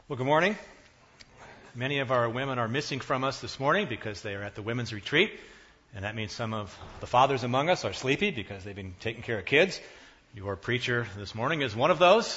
Well, good morning. Many of our women are missing from us this morning because they are at the women's retreat, and that means some of the fathers among us are sleepy because they've been taking care of kids. Your preacher this morning is one of those.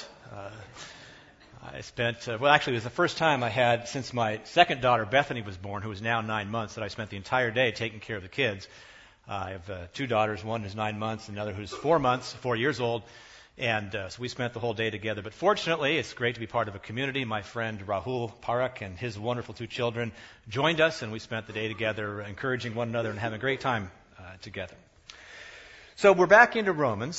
It was the first time I had, since my second daughter, Bethany, was born, who is now 9 months, that I spent the entire day taking care of the kids. I have two daughters. One is 9 months, and another who's 4 years old. And so we spent the whole day together. But fortunately, it's great to be part of a community. My friend Rahul Parak and his wonderful two children joined us, and we spent the day together encouraging one another and having a great time together. So we're back into Romans.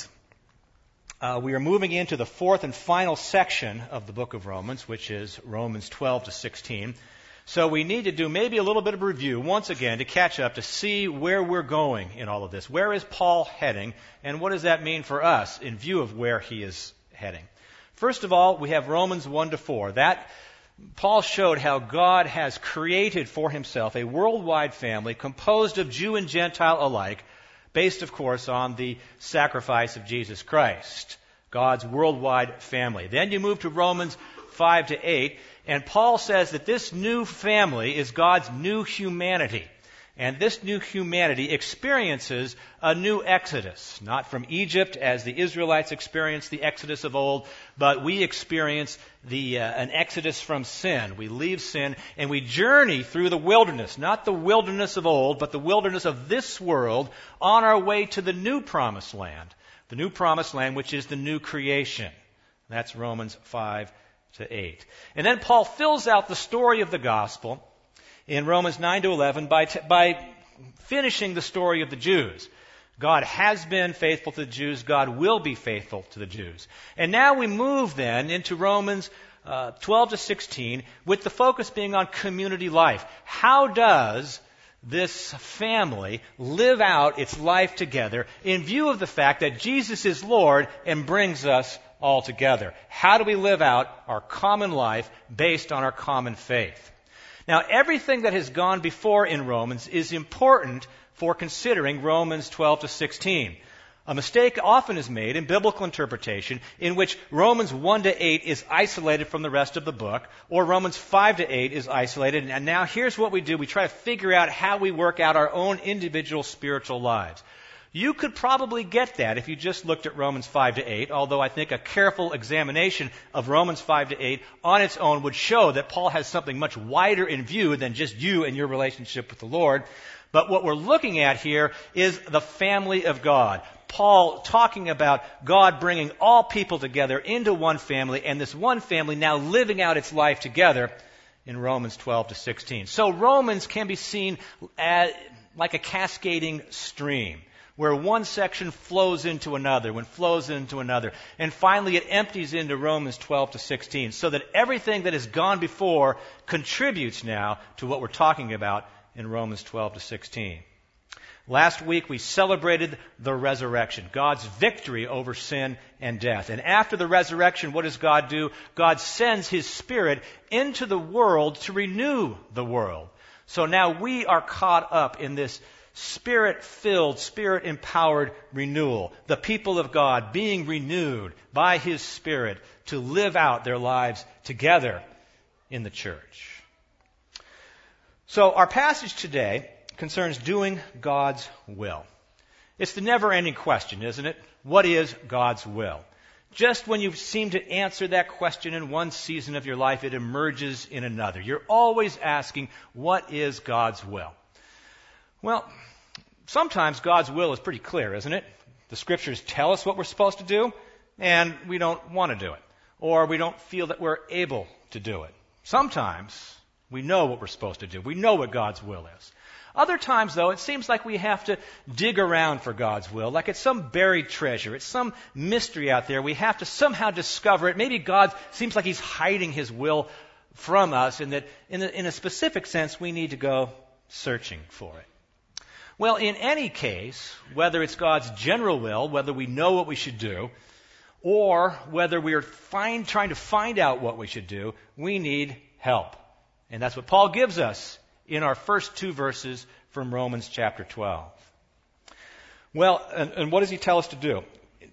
We are moving into the fourth and final section of the book of Romans, which is Romans 12 to 16. So we need to do maybe a little bit of a review once again to catch up, to see where we're going in all of this. Where is Paul heading, and what does that mean for us in view of where he is heading? First of all, we have Romans 1 to 4. That Paul showed how God has created for himself a worldwide family composed of Jew and Gentile alike, based, of course, on the sacrifice of Jesus Christ, God's worldwide family. Then you move to Romans 5 to 8, and Paul says that this new family is God's new humanity. And this new humanity experiences a new exodus, not from Egypt as the Israelites experienced the exodus of old, but we experience an exodus from sin. We leave sin and we journey through the wilderness, not the wilderness of old, but the wilderness of this world on our way to the new promised land. The new promised land, which is the new creation. That's Romans 5 to 8. And then Paul fills out the story of the gospel in Romans 9 to 11 by finishing the story of the Jews. God has been faithful to the Jews. God will be faithful to the Jews. And now we move then into Romans 12 to 16 with the focus being on community life. How does this family live out its life together in view of the fact that Jesus is Lord and brings us all together? How do we live out our common life based on our common faith? Now, everything that has gone before in Romans is important for considering Romans 12 to 16. A mistake often is made in biblical interpretation in which Romans 1 to 8 is isolated from the rest of the book, or Romans 5 to 8 is isolated. And now here's what we do. We try to figure out how we work out our own individual spiritual lives. You could probably get that if you just looked at Romans 5 to 8, although I think a careful examination of Romans 5 to 8 on its own would show that Paul has something much wider in view than just you and your relationship with the Lord. But what we're looking at here is the family of God. Paul talking about God bringing all people together into one family, and this one family now living out its life together in Romans 12 to 16. So Romans can be seen as like a cascading stream, where one section flows into another, and finally it empties into Romans 12 to 16, so that everything that has gone before contributes now to what we're talking about in Romans 12 to 16. Last week we celebrated the resurrection, God's victory over sin and death. And after the resurrection, what does God do? God sends His Spirit into the world to renew the world. So now we are caught up in this Spirit-filled, Spirit-empowered renewal. The people of God being renewed by His Spirit to live out their lives together in the church. So our passage today concerns doing God's will. It's the never-ending question, isn't it? What is God's will? Just when you seem to answer that question in one season of your life, it emerges in another. You're always asking, what is God's will? Well, sometimes God's will is pretty clear, isn't it? The Scriptures tell us what we're supposed to do, and we don't want to do it. Or we don't feel that we're able to do it. Sometimes we know what we're supposed to do. We know what God's will is. Other times, though, it seems like we have to dig around for God's will, like it's some buried treasure. It's some mystery out there. We have to somehow discover it. Maybe God seems like He's hiding His will from us, and that in a specific sense we need to go searching for it. Well, in any case, whether it's God's general will, whether we know what we should do, or whether we are trying to find out what we should do, we need help. And that's what Paul gives us in our first two verses from Romans chapter 12. Well, and what does he tell us to do?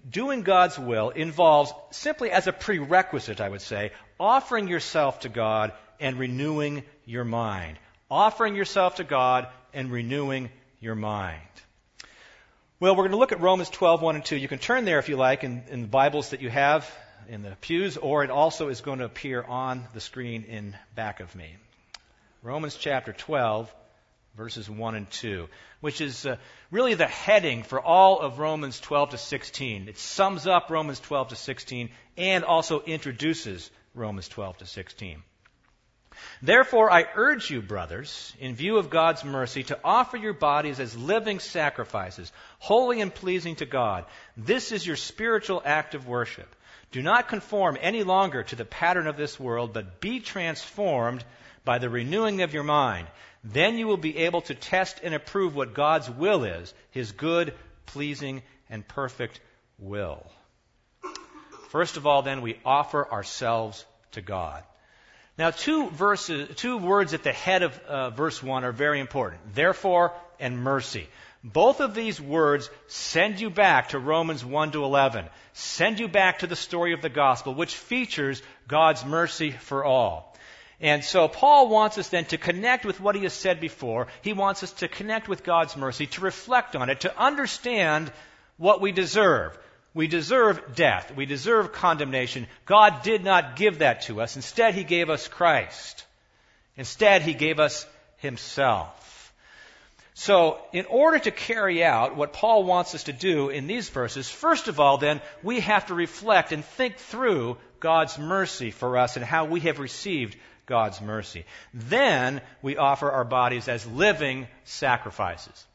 doing God's will involves, simply as a prerequisite, I would say, offering yourself to God and renewing your mind. Offering yourself to God and renewing your mind. Well, we're going to look at Romans 12, 1 and 2. You can turn there if you like in the Bibles that you have in the pews, or it also is going to appear on the screen in back of me. Romans chapter 12, verses 1 and 2, which is really the heading for all of Romans 12 to 16. It sums up Romans 12 to 16 and also introduces Romans 12 to 16. Therefore, I urge you, brothers, in view of God's mercy, to offer your bodies as living sacrifices, holy and pleasing to God. This is your spiritual act of worship. Do not conform any longer to the pattern of this world, but be transformed by the renewing of your mind. Then you will be able to test and approve what God's will is, His good, pleasing, and perfect will. First of all, then, we offer ourselves to God. Now, two words at the head of verse 1 are very important. Therefore and mercy. Both of these words send you back to Romans 1 to 11. Send you back to the story of the gospel, which features God's mercy for all. And so Paul wants us then to connect with what he has said before. He wants us to connect with God's mercy, to reflect on it, to understand what we deserve. We deserve death. We deserve condemnation. God did not give that to us. Instead, He gave us Christ. Instead, He gave us Himself. So, in order to carry out what Paul wants us to do in these verses, first of all, then, we have to reflect and think through God's mercy for us and how we have received God's mercy. Then, we offer our bodies as living sacrifices.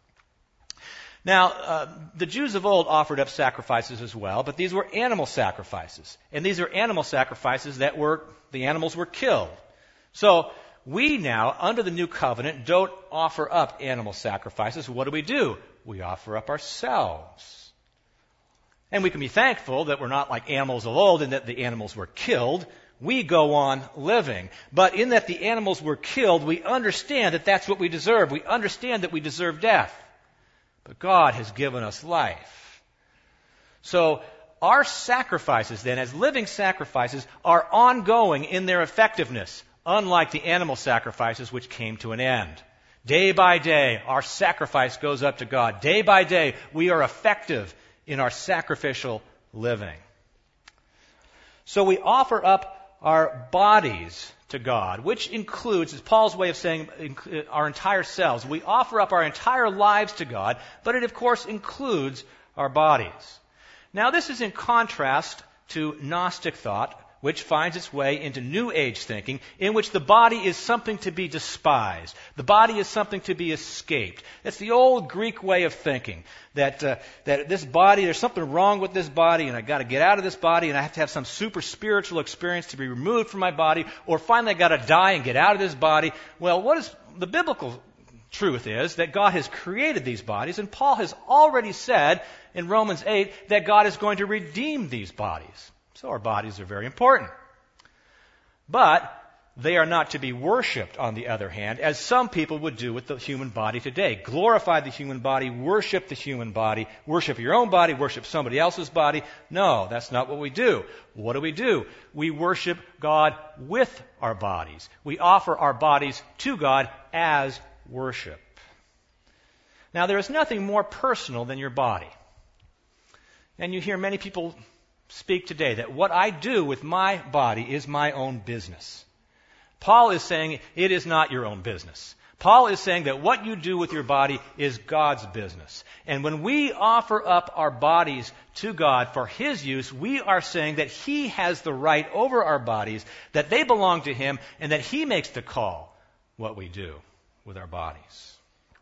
Now, the Jews of old offered up sacrifices as well, but these were animal sacrifices. And these are animal sacrifices that the animals were killed. So, we now, under the new covenant, don't offer up animal sacrifices. What do? We offer up ourselves. And we can be thankful that we're not like animals of old and that the animals were killed. We go on living. But in that the animals were killed, we understand that that's what we deserve. We understand that we deserve death. But God has given us life. So our sacrifices then, as living sacrifices, are ongoing in their effectiveness, unlike the animal sacrifices which came to an end. Day by day, our sacrifice goes up to God. Day by day, we are effective in our sacrificial living. So we offer up our bodies to God, which includes, is Paul's way of saying, our entire selves. We offer up our entire lives to God, but it, of course, includes our bodies. Now, this is in contrast to Gnostic thought, which finds its way into New Age thinking, in which the body is something to be despised. The body is something to be escaped. It's the old Greek way of thinking, that this body, there's something wrong with this body, and I've got to get out of this body, and I have to have some super spiritual experience to be removed from my body, or finally I've got to die and get out of this body. Well, what is the biblical truth is that God has created these bodies, and Paul has already said in Romans 8 that God is going to redeem these bodies. So our bodies are very important. But they are not to be worshipped, on the other hand, as some people would do with the human body today. Glorify the human body, worship the human body, worship your own body, worship somebody else's body. No, that's not what we do. What do? We worship God with our bodies. We offer our bodies to God as worship. Now, there is nothing more personal than your body. And you hear many people speak today that what I do with my body is my own business. Paul is saying it is not your own business. Paul is saying that what you do with your body is God's business. And when we offer up our bodies to God for His use, we are saying that He has the right over our bodies, that they belong to Him, and that He makes the call what we do with our bodies.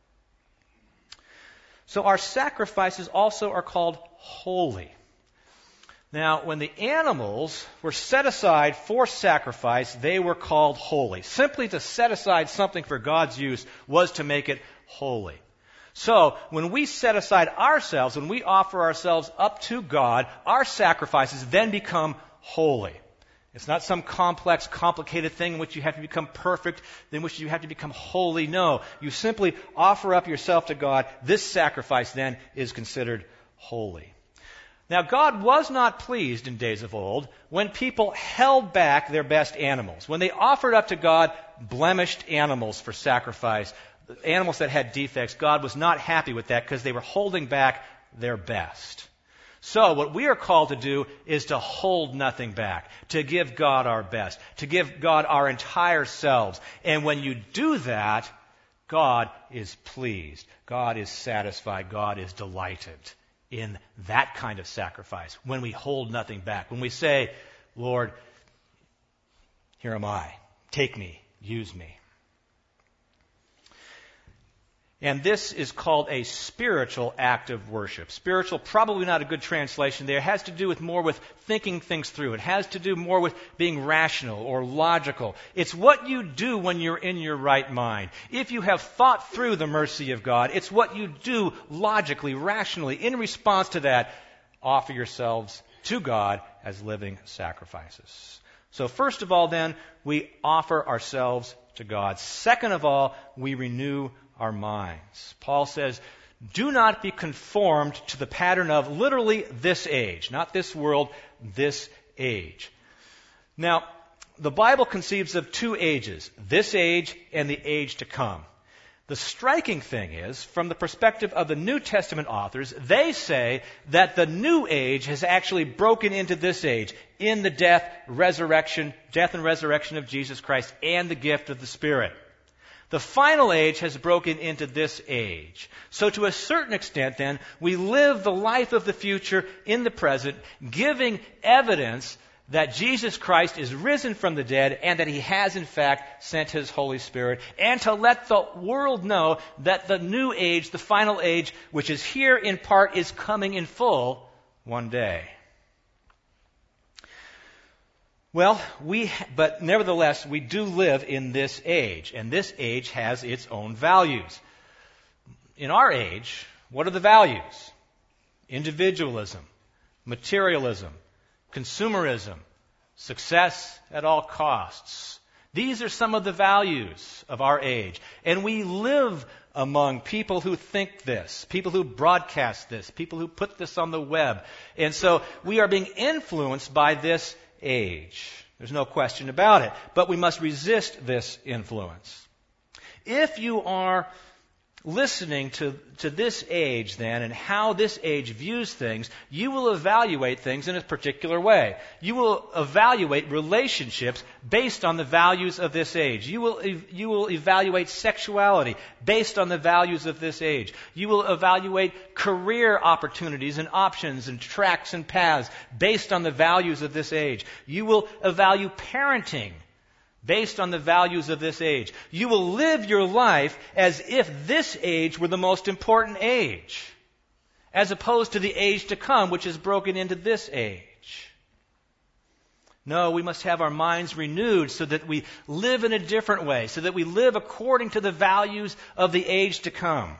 So our sacrifices also are called holy. Now, when the animals were set aside for sacrifice, they were called holy. Simply to set aside something for God's use was to make it holy. So, when we set aside ourselves, when we offer ourselves up to God, our sacrifices then become holy. It's not some complex, complicated thing in which you have to become perfect, in which you have to become holy. No, you simply offer up yourself to God. This sacrifice then is considered holy. Now, God was not pleased in days of old when people held back their best animals, when they offered up to God blemished animals for sacrifice, animals that had defects. God was not happy with that because they were holding back their best. So what we are called to do is to hold nothing back, to give God our best, to give God our entire selves. And when you do that, God is pleased. God is satisfied. God is delighted in that kind of sacrifice. When we hold nothing back. When we say, Lord, here am I. Take me. Use me. And this is called a spiritual act of worship. Spiritual, probably not a good translation there. It has to do with more with thinking things through. It has to do more with being rational or logical. It's what you do when you're in your right mind. If you have thought through the mercy of God, it's what you do logically, rationally. In response to that, offer yourselves to God as living sacrifices. So first of all, then, we offer ourselves to God. Second of all, we renew our minds. Paul says, do not be conformed to the pattern of literally this age, not this world, this age. Now, the Bible conceives of two ages, this age and the age to come. The striking thing is, from the perspective of the New Testament authors, they say that the new age has actually broken into this age in the death and resurrection of Jesus Christ and the gift of the Spirit. The final age has broken into this age. So to a certain extent, then, we live the life of the future in the present, giving evidence that Jesus Christ is risen from the dead and that He has, in fact, sent His Holy Spirit, and to let the world know that the new age, the final age, which is here in part, is coming in full one day. Well, but nevertheless, we do live in this age, and this age has its own values. In our age, what are the values? Individualism, materialism, consumerism, success at all costs. These are some of the values of our age. And we live among people who think this, people who broadcast this, people who put this on the web. And so we are being influenced by this age. There's no question about it. But we must resist this influence. If you are listening to this age then and how this age views things, you will evaluate things in a particular way. You will evaluate relationships based on the values of this age. You will evaluate sexuality based on the values of this age. You will evaluate career opportunities and options and tracks and paths based on the values of this age. You will evaluate parenting based on the values of this age. You will live your life as if this age were the most important age, as opposed to the age to come, which is broken into this age. No, we must have our minds renewed so that we live in a different way, so that we live according to the values of the age to come.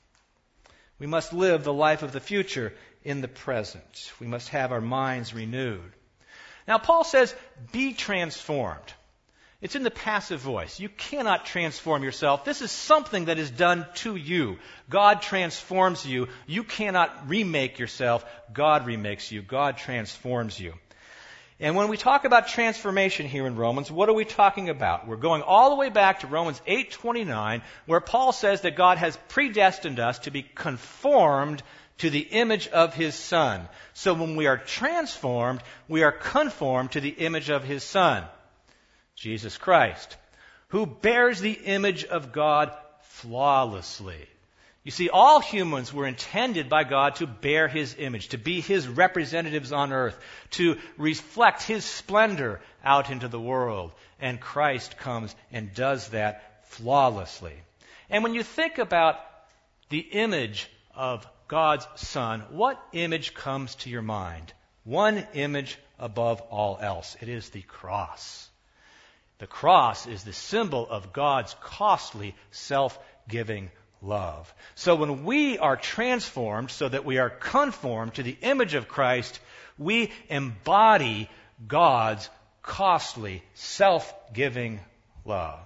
We must live the life of the future in the present. We must have our minds renewed. Now, Paul says, be transformed. It's in the passive voice. You cannot transform yourself. This is something that is done to you. God transforms you. You cannot remake yourself. God remakes you. God transforms you. And when we talk about transformation here in Romans, what are we talking about? We're going all the way back to Romans 8:29, where Paul says that God has predestined us to be conformed to the image of His Son. So when we are transformed, we are conformed to the image of His Son, Jesus Christ, who bears the image of God flawlessly. You see, all humans were intended by God to bear His image, to be His representatives on earth, to reflect His splendor out into the world. And Christ comes and does that flawlessly. And when you think about the image of God's Son, what image comes to your mind? One image above all else. It is the cross. The cross is the symbol of God's costly, self-giving love. So when we are transformed so that we are conformed to the image of Christ, we embody God's costly, self-giving love.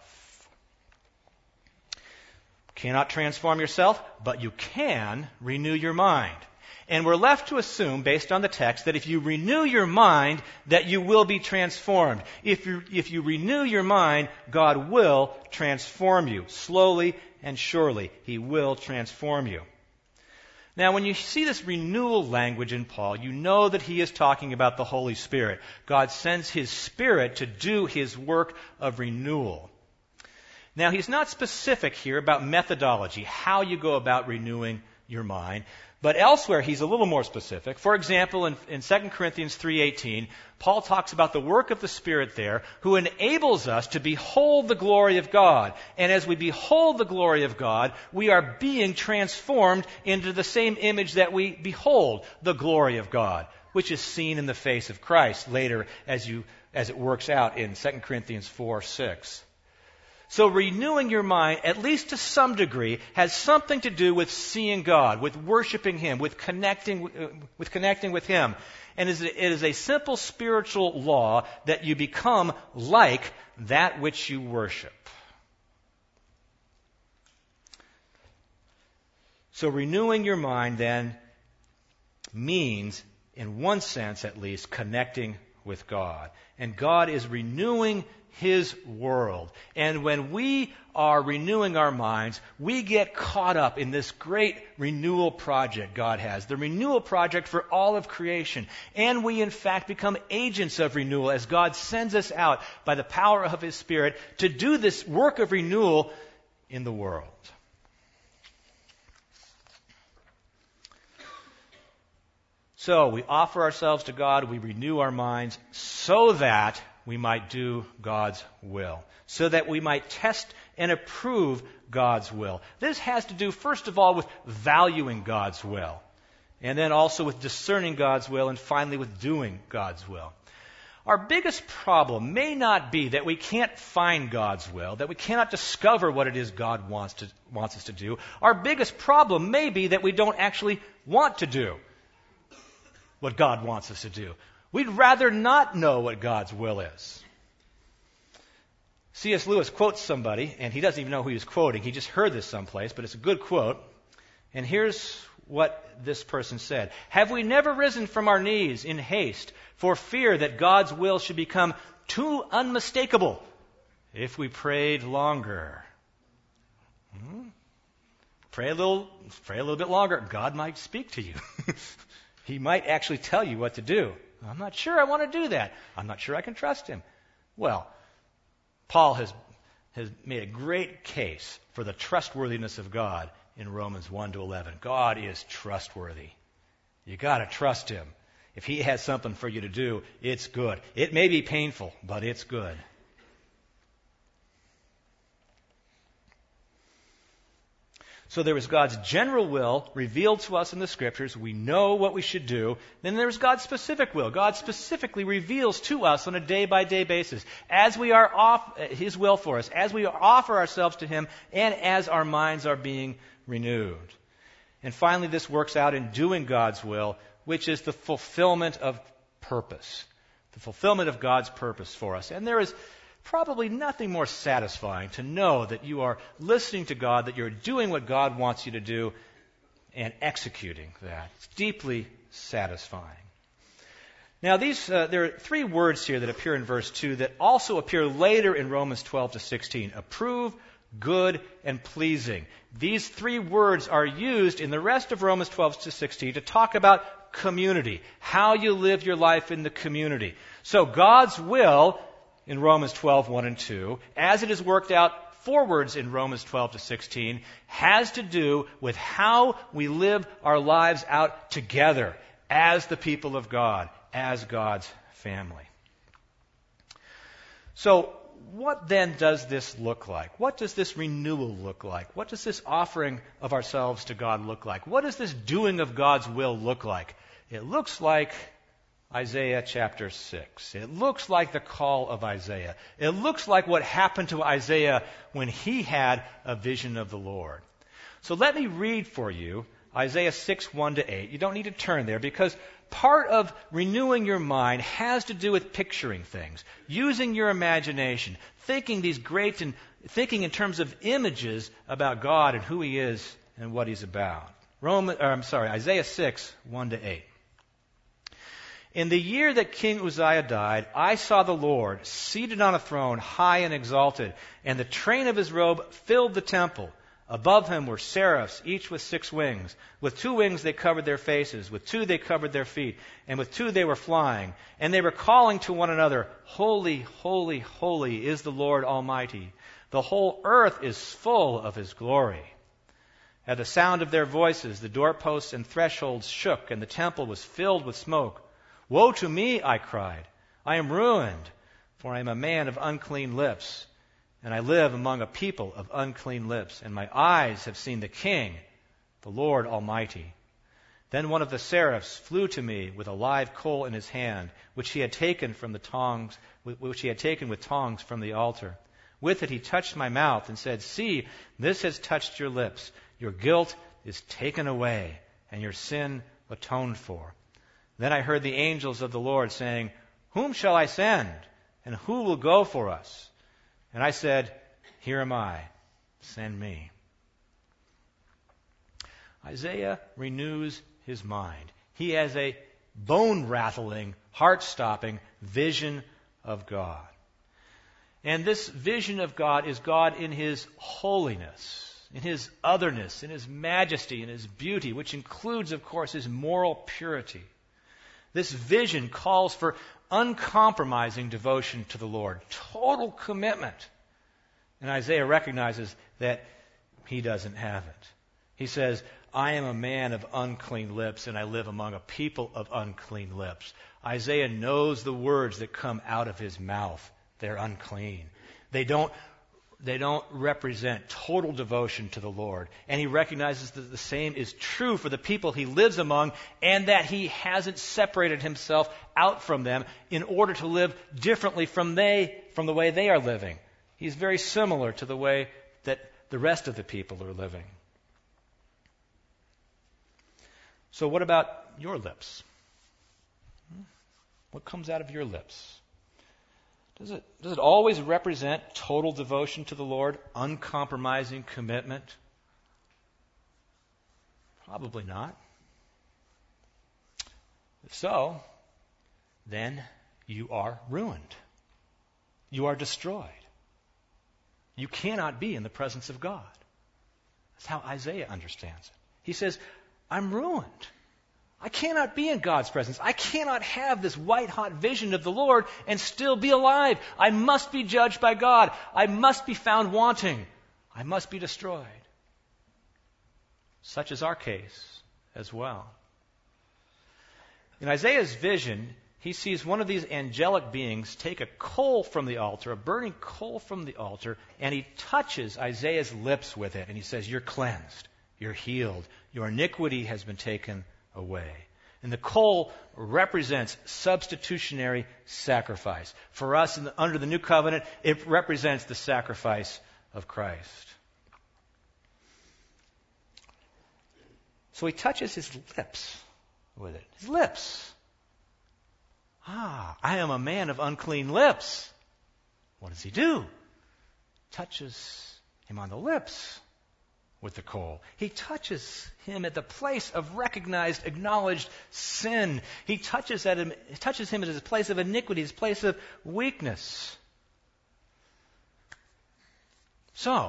You cannot transform yourself, but you can renew your mind. And we're left to assume, based on the text, that if you renew your mind, that you will be transformed. If you renew your mind, God will transform you. Slowly and surely, He will transform you. Now, when you see this renewal language in Paul, you know that he is talking about the Holy Spirit. God sends His Spirit to do His work of renewal. Now, he's not specific here about methodology, how you go about renewing your mind. But elsewhere, he's a little more specific. For example, in 2 Corinthians 3:18, Paul talks about the work of the Spirit there, who enables us to behold the glory of God. And as we behold the glory of God, we are being transformed into the same image that we behold, the glory of God, which is seen in the face of Christ later as it works out in 2 Corinthians 4:6. So renewing your mind, at least to some degree, has something to do with seeing God, with worshiping Him, with connecting with Him. And it is a simple spiritual law that you become like that which you worship. So renewing your mind then means, in one sense at least, connecting with God. And God is renewing His world. And when we are renewing our minds, we get caught up in this great renewal project God has, the renewal project for all of creation. And we, in fact, become agents of renewal as God sends us out by the power of His Spirit to do this work of renewal in the world. So we offer ourselves to God, we renew our minds so that we might do God's will, so that we might test and approve God's will. This has to do, first of all, with valuing God's will, and then also with discerning God's will, and finally with doing God's will. Our biggest problem may not be that we can't find God's will, that we cannot discover what it is God wants us to do. Our biggest problem may be that we don't actually want to do what God wants us to do. We'd rather not know what God's will is. C.S. Lewis quotes somebody, and he doesn't even know who he's quoting. He just heard this someplace, but it's a good quote. And here's what this person said. "Have we never risen from our knees in haste for fear that God's will should become too unmistakable if we prayed longer?" Pray a little bit longer. God might speak to you. He might actually tell you what to do. I'm not sure I want to do that. I'm not sure I can trust Him. Well, Paul has made a great case for the trustworthiness of God in Romans 1-11. God is trustworthy. You got to trust Him. If He has something for you to do, it's good. It may be painful, but it's good. So there is God's general will revealed to us in the Scriptures. We know what we should do. Then there's God's specific will. God specifically reveals to us on a day-by-day basis as we are His will for us, as we offer ourselves to Him, and as our minds are being renewed. And finally, this works out in doing God's will, which is the fulfillment of purpose, the fulfillment of God's purpose for us. And there is probably nothing more satisfying to know that you are listening to God, that you're doing what God wants you to do, and executing that. It's deeply satisfying. Now, there are three words here that appear in verse 2 that also appear later in Romans 12-16. Approve, good, and pleasing. These three words are used in the rest of Romans 12-16 to talk about community, how you live your life in the community. So God's will in Romans 12:1-2, as it is worked out forwards in Romans 12-16, has to do with how we live our lives out together as the people of God, as God's family. So, what then does this look like? What does this renewal look like? What does this offering of ourselves to God look like? What does this doing of God's will look like? It looks like Isaiah chapter 6. It looks like the call of Isaiah. It looks like what happened to Isaiah when he had a vision of the Lord. So let me read for you Isaiah 6:1-8. You don't need to turn there because part of renewing your mind has to do with picturing things, using your imagination, thinking in terms of images about God and who He is and what He's about. Isaiah 6, 1-8. In the year that King Uzziah died, I saw the Lord seated on a throne, high and exalted, and the train of his robe filled the temple. Above him were seraphs, each with 6 wings. With 2 wings they covered their faces, with 2 they covered their feet, and with 2 they were flying. And they were calling to one another, Holy, holy, holy is the Lord Almighty. The whole earth is full of his glory. At the sound of their voices, the doorposts and thresholds shook, and the temple was filled with smoke. Woe to me, I cried. I am ruined, for I am a man of unclean lips, and I live among a people of unclean lips, and my eyes have seen the King, the Lord Almighty. Then one of the seraphs flew to me with a live coal in his hand, which he had taken with tongs from the altar. With it he touched my mouth and said, See, this has touched your lips. Your guilt is taken away, and your sin atoned for. Then I heard the angels of the Lord saying, Whom shall I send? And who will go for us? And I said, Here am I. Send me. Isaiah renews his mind. He has a bone-rattling, heart-stopping vision of God. And this vision of God is God in his holiness, in his otherness, in his majesty, in his beauty, which includes, of course, his moral purity. This vision calls for uncompromising devotion to the Lord, total commitment. And Isaiah recognizes that he doesn't have it. He says, I am a man of unclean lips, and I live among a people of unclean lips. Isaiah knows the words that come out of his mouth. They're unclean. They don't represent total devotion to the Lord. And he recognizes that the same is true for the people he lives among, and that he hasn't separated himself out from them in order to live differently from the way they are living. He's very similar to the way that the rest of the people are living. So what about your lips? What comes out of your lips? Does it always represent total devotion to the Lord, uncompromising commitment? Probably not. If so, then you are ruined. You are destroyed. You cannot be in the presence of God. That's how Isaiah understands it. He says, I'm ruined. I cannot be in God's presence. I cannot have this white-hot vision of the Lord and still be alive. I must be judged by God. I must be found wanting. I must be destroyed. Such is our case as well. In Isaiah's vision, he sees one of these angelic beings take a coal from the altar, a burning coal from the altar, and he touches Isaiah's lips with it. And he says, You're cleansed. You're healed. Your iniquity has been taken away. And the coal represents substitutionary sacrifice. For us, under the new covenant, it represents the sacrifice of Christ. So he touches his lips with it. His lips. I am a man of unclean lips. What does he do? Touches him on the lips with the coal. He touches him at the place of recognized, acknowledged sin. He touches him at his place of iniquity, his place of weakness. So,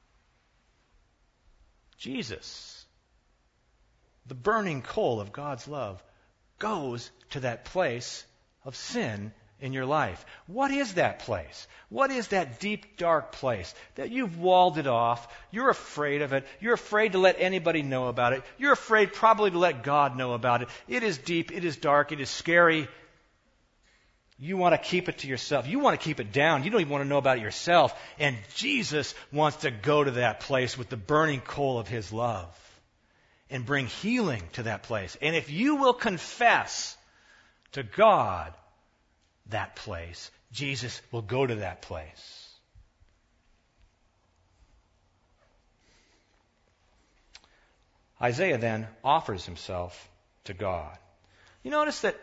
Jesus, the burning coal of God's love, goes to that place of sin in your life. What is that place? What is that deep, dark place that you've walled it off? You're afraid of it. You're afraid to let anybody know about it. You're afraid probably to let God know about it. It is deep. It is dark. It is scary. You want to keep it to yourself. You want to keep it down. You don't even want to know about it yourself. And Jesus wants to go to that place with the burning coal of His love and bring healing to that place. And if you will confess to God that place, Jesus will go to that place. Isaiah then offers himself to God. You notice that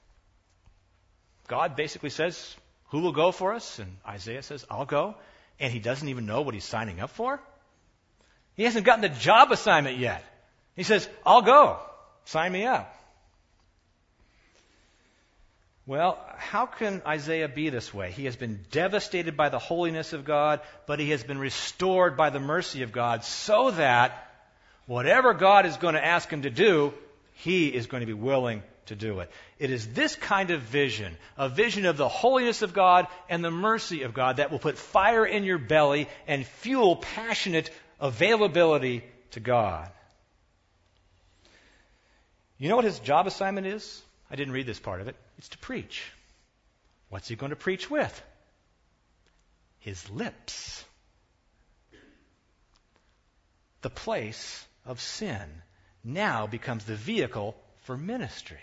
God basically says, who will go for us? And Isaiah says, I'll go. And he doesn't even know what he's signing up for. He hasn't gotten the job assignment yet. He says, I'll go. Sign me up. Well, how can Isaiah be this way? He has been devastated by the holiness of God, but he has been restored by the mercy of God so that whatever God is going to ask him to do, he is going to be willing to do it. It is this kind of vision, a vision of the holiness of God and the mercy of God, that will put fire in your belly and fuel passionate availability to God. You know what his job assignment is? I didn't read this part of it. It's to preach. What's he going to preach with? His lips. The place of sin now becomes the vehicle for ministry.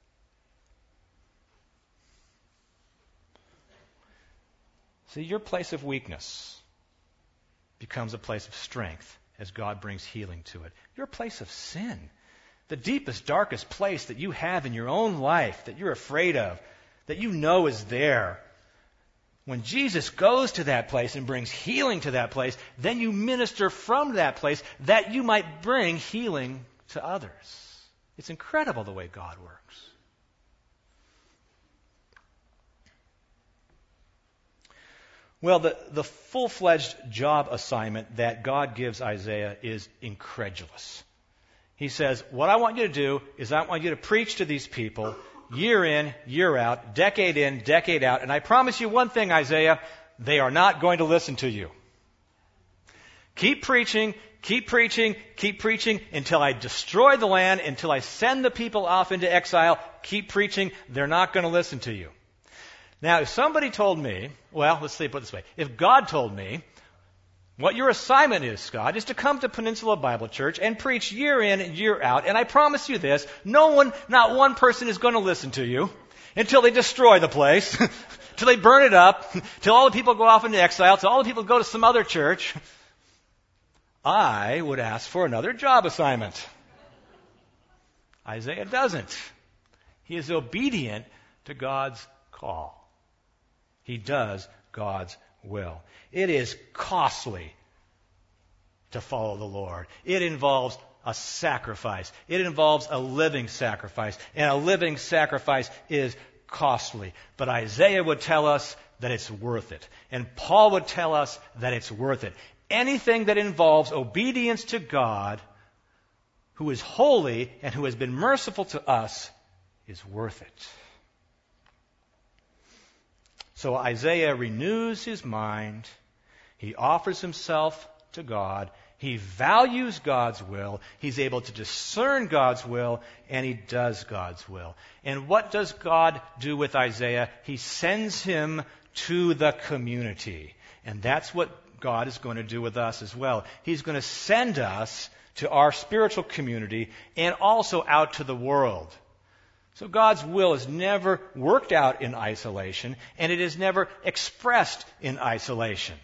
See, your place of weakness becomes a place of strength as God brings healing to it. Your place of sin, the deepest, darkest place that you have in your own life that you're afraid of, that you know is there. When Jesus goes to that place and brings healing to that place, then you minister from that place that you might bring healing to others. It's incredible the way God works. Well, the full-fledged job assignment that God gives Isaiah is incredulous. He says, what I want you to do is I want you to preach to these people year in, year out, decade in, decade out. And I promise you one thing, Isaiah, they are not going to listen to you. Keep preaching, keep preaching, keep preaching until I destroy the land, until I send the people off into exile. Keep preaching. They're not going to listen to you. Now, if somebody told me, well, let's say it this way. If God told me, what your assignment is, Scott, is to come to Peninsula Bible Church and preach year in and year out. And I promise you this, not one person is going to listen to you until they destroy the place, till they burn it up, till all the people go off into exile, till all the people go to some other church. I would ask for another job assignment. Isaiah doesn't. He is obedient to God's call. He does God's will. It is costly to follow the Lord. It involves a sacrifice. It involves a living sacrifice. And a living sacrifice is costly. But Isaiah would tell us that it's worth it. And Paul would tell us that it's worth it. Anything that involves obedience to God, who is holy and who has been merciful to us, is worth it. So Isaiah renews his mind. He offers himself to God. He values God's will. He's able to discern God's will, and he does God's will. And what does God do with Isaiah? He sends him to the community. And that's what God is going to do with us as well. He's going to send us to our spiritual community and also out to the world. So God's will is never worked out in isolation, and it is never expressed in isolation.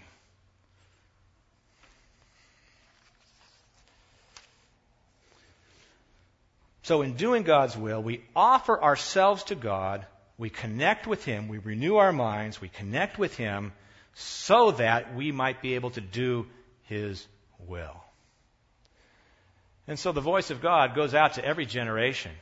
So in doing God's will, we offer ourselves to God, we connect with Him, we renew our minds, we connect with Him so that we might be able to do His will. And so the voice of God goes out to every generation.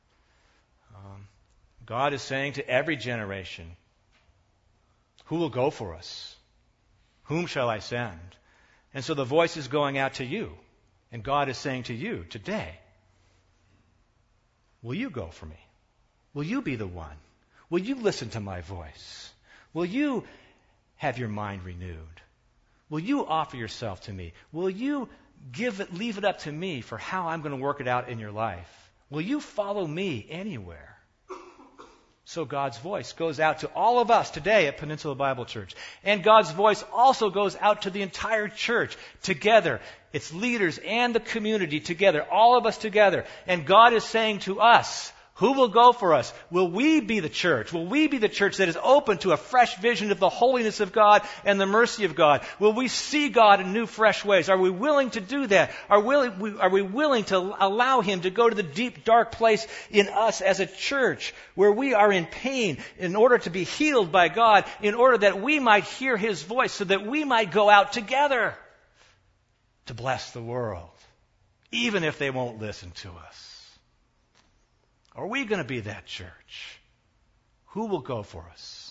God is saying to every generation, who will go for us? Whom shall I send? And so the voice is going out to you. And God is saying to you today, will you go for me? Will you be the one? Will you listen to my voice? Will you have your mind renewed? Will you offer yourself to me? Will you leave it up to me for how I'm going to work it out in your life? Will you follow me anywhere? So God's voice goes out to all of us today at Peninsula Bible Church. And God's voice also goes out to the entire church together. Its leaders and the community together, all of us together. And God is saying to us, who will go for us? Will we be the church? Will we be the church that is open to a fresh vision of the holiness of God and the mercy of God? Will we see God in new, fresh ways? Are we willing to do that? Are we willing to allow Him to go to the deep, dark place in us as a church where we are in pain in order to be healed by God, in order that we might hear His voice so that we might go out together to bless the world? even if they won't listen to us? Are we going to be that church? Who will go for us?